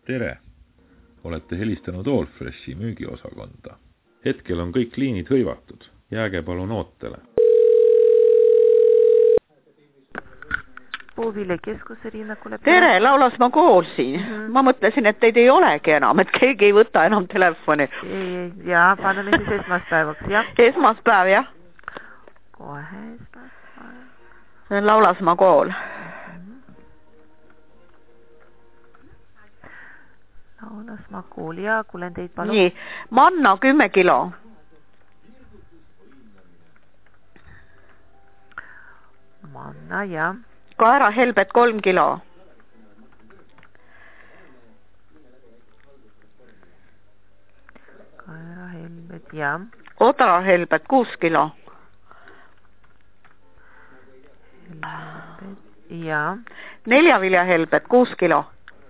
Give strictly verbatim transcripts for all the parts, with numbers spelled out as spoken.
Tere! Olete helistanud Allfreshi müügiosakonda. Hetkel on kõik liinid hõivatud. Jääge palun ootele. Puuviljakeskuse Riinakule. Tere, Laulasmaa kool siin. Mm -hmm. Ma mõtlesin, et teid ei olegi enam, et keegi ei võta enam telefoni. Jaa, paneme siis esmaspäevaks, jah? Esmaspäev, jah. Kohe esmaspäev. See on Laulasmaa kool. Laulasmaa kool, jaa, kuulen teid palun. Nii, manna kümme kilo. Manna, jah. Kaerahelbet kolm kilo. Kaerahelbet, jah. Odrahelbet kuus kilo. Helbet, jah. Neljaviljahelbet kuus kilo.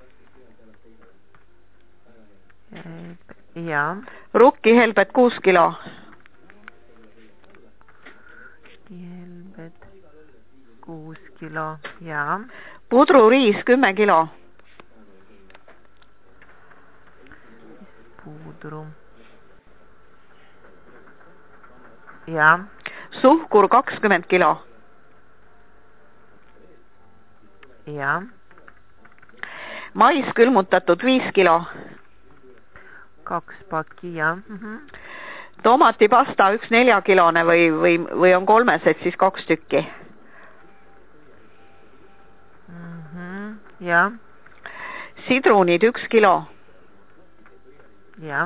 Jah. Rukkihelbet kuus kilo. Helbet kuus kilo, jah. Pudruriis kümme kilo. Pudru. Jah. Suhkur kakskümmend kilo. Jah. Mais külmutatud viis kilo. Kaks pakki, jah. Mm -hmm. Tomatipasta üks neljakilone või, või, või on kolmesed, siis kaks tükki. Mm -hmm. Jah. Sidrunid üks kilo. Jah.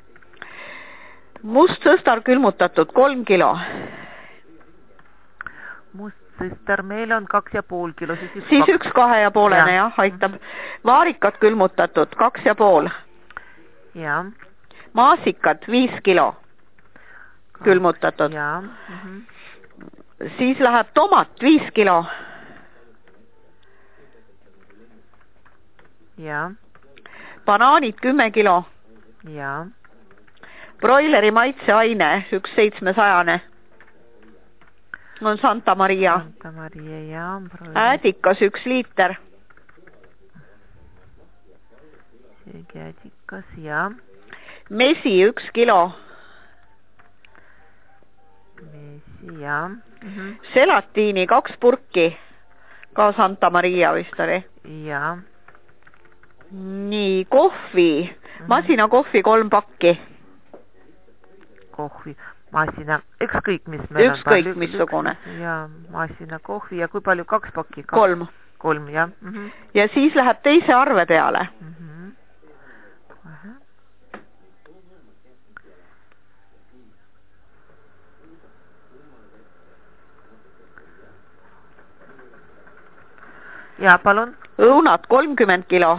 Must sõstar külmutatud kolm kilo. Must sõstar meil on kaks ja pool kilo. Siis üks, siis kaks. üks kahe ja poolene, jah, aitab. Vaarikad külmutatud kaks ja pool. Jah. Maasikad viis kilo. Kaks, külmutatud. Jah. Mm -hmm. Siis läheb tomat viis kilo. Jah. Banaanid kümme kilo. Jah. Broileri maitseaine üks seitsmesajane. On Santa Maria. Santa Maria, jah. Äädikas üks liiter. Äädikas, jah. Mesi üks kilo. Mesi, jah. Mm -hmm. Selatiini kaks purki. Ka Santa Maria vist oli. Jah. Nii, kohvi. Mm -hmm. Masina kohvi kolm pakki. Kohvi. Masina, ükskõik mis meil ükskõik on. missugune. Ja masina kohvi ja kui palju kaks pakki? Kaks. Kolm. Kolm, jah. Mm -hmm. Ja siis läheb teise arve peale. Mm -hmm. Aha. Ja palun. Õunad kolmkümmend kilo.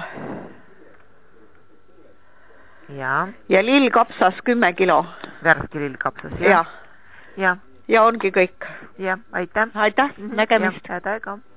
Ja. Ja lillkapsas kümme kilo. Värske lillkapsas, jah? Ja. Ja. Ja ongi kõik. Ja, aitäh. Aitäh, nägemist. Ja, aitäh ka.